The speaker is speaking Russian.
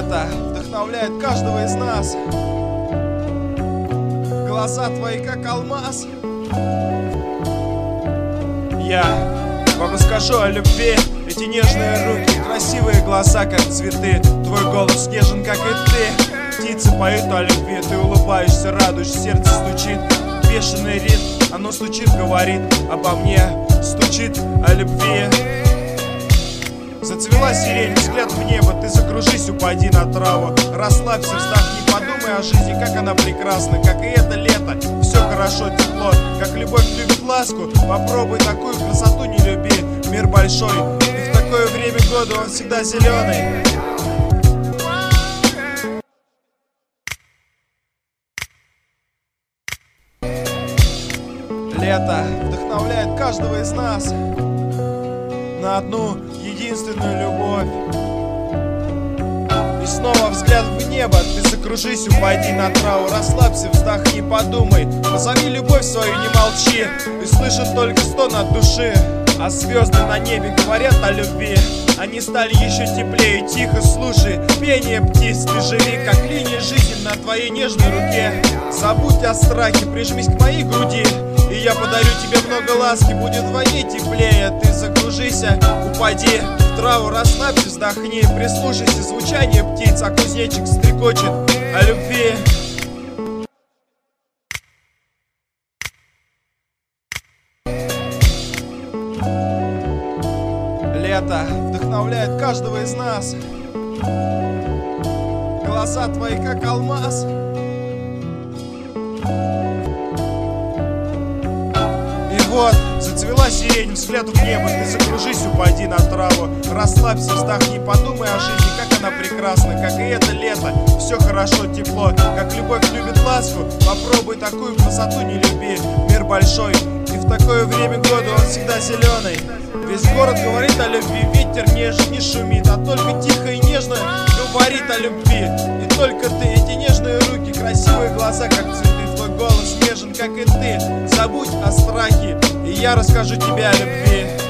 Лето вдохновляет каждого из нас. Глаза твои как алмаз. Я вам расскажу о любви. Эти нежные руки, красивые глаза как цветы. Твой голос нежен как и ты. Птицы поют о любви. Ты улыбаешься, радуешься, сердце стучит. Бешеный ритм, оно стучит, говорит обо мне. Стучит о любви. Зацвела сирень, взгляд в небо. Ты закружись, упади на траву. Расслабься, вздохни, подумай о жизни. Как она прекрасна, как и это лето. Все хорошо, тепло, как любовь любит ласку. Попробуй такую красоту, не люби. Мир большой, и в такое время года он всегда зеленый. Лето вдохновляет каждого из нас на одну единственную любовь. И снова взгляд в небо. Ты закружись, упади на траву. Расслабься, вздохни, подумай. Позови любовь свою, не молчи. Ты слышишь только стон от души. А звезды на небе говорят о любви. Они стали еще теплее. Тихо слушай пение птиц. Ты живи, как линия жизни на твоей нежной руке. Забудь о страхе, прижмись к моей груди. И я подарю тебе много ласки, будет вдвойне теплее. Ты закружися, упади в траву, расслабься, вздохни. Прислушайся, звучание птиц, а кузнечик стрекочет о любви. Лето вдохновляет каждого из нас. Глаза твои как алмаз. Вот, зацвела сирень, взгляд в небо. Ты закружись, упади на траву. Расслабься, вздохни, подумай о жизни. Как она прекрасна, как и это лето. Все хорошо, тепло, как любовь любит ласку. Попробуй такую красоту, не люби. Мир большой, и в такое время года он всегда зеленый. Весь город говорит о любви. Ветер нежен, не шумит, а только тихо и нежно говорит о любви. И только ты, эти нежные руки, красивые глаза как цветы. Твой голос нежен, как и ты. Забудь о страхе, и я расскажу тебе о любви.